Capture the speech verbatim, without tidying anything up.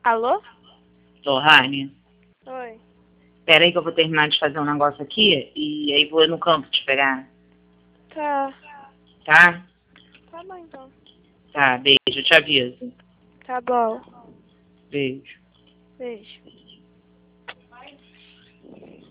Alô? Tô, Rani. Oi. Pera aí que eu vou terminar de fazer um negócio aqui e aí vou no campo te pegar. Tá. Tá? Tá bom, então. Tá, beijo, eu te aviso. Tá bom. Beijo. Beijo.